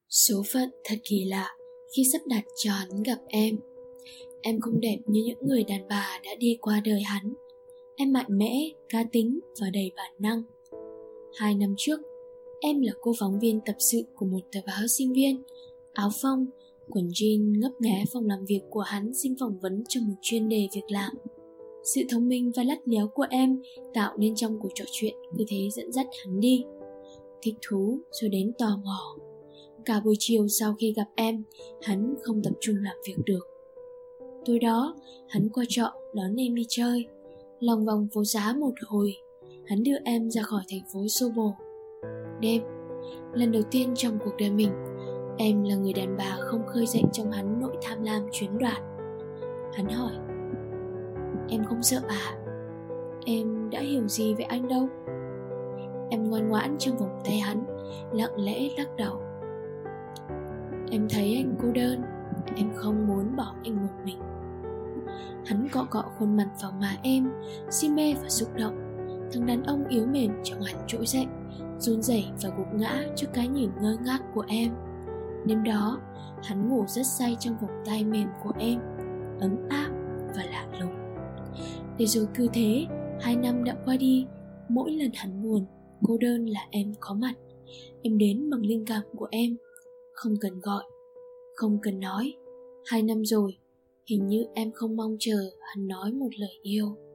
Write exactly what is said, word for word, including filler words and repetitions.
Số phận thật kỳ lạ khi sắp đặt cho hắn gặp em. Em không đẹp như những người đàn bà đã đi qua đời hắn. Em mạnh mẽ, cá tính và đầy bản năng. Hai năm trước, em là cô phóng viên tập sự của một tờ báo sinh viên. Áo phông, quần jean ngấp nghé phòng làm việc của hắn xin phỏng vấn cho một chuyên đề việc làm. Sự thông minh và lắt léo của em tạo nên trong cuộc trò chuyện cứ thế dẫn dắt hắn đi. Thích thú rồi đến tò mò. Cả buổi chiều sau khi gặp em, hắn không tập trung làm việc được. Tối đó, hắn qua trọ đón em đi chơi. Lòng vòng phố xá một hồi, hắn đưa em ra khỏi thành phố xô bồ. Đêm, lần đầu tiên trong cuộc đời mình, em là người đàn bà không khơi dậy trong hắn nỗi tham lam chiếm đoạt. Hắn hỏi: "Em không sợ à? Em đã hiểu gì về anh đâu?" Em ngoan ngoãn trong vòng tay hắn, lặng lẽ lắc đầu. "Em thấy anh cô đơn, em không muốn bỏ anh một mình." Hắn cọ cọ khuôn mặt vào má em, si mê và xúc động. Thằng đàn ông yếu mềm trong hắn trỗi dậy, run rẩy và gục ngã trước cái nhìn ngơ ngác của em. Đêm đó, hắn ngủ rất say trong vòng tay mềm của em, ấm áp và lạ lùng. Để rồi cứ thế, hai năm đã qua đi. Mỗi lần hắn buồn, cô đơn là em có mặt. Em đến bằng linh cảm của em, không cần gọi, không cần nói. Hai năm rồi, hình như em không mong chờ hắn nói một lời yêu.